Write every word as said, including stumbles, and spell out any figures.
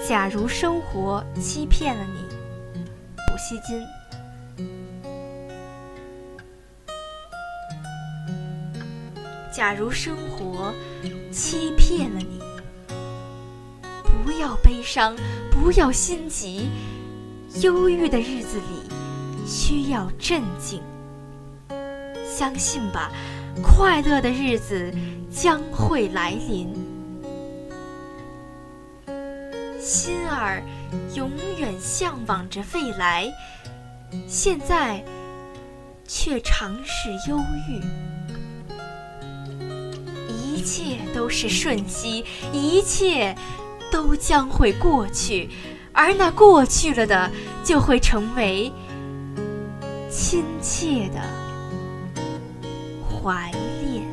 假如生活欺骗了你，补习金。假如生活欺骗了你，不要悲伤，不要心急，忧郁的日子里需要镇静。相信吧，快乐的日子将会来临。心儿永远向往着未来，现在却常是忧郁。一切都是瞬息，一切都将会过去，而那过去了的就会成为亲切的怀恋。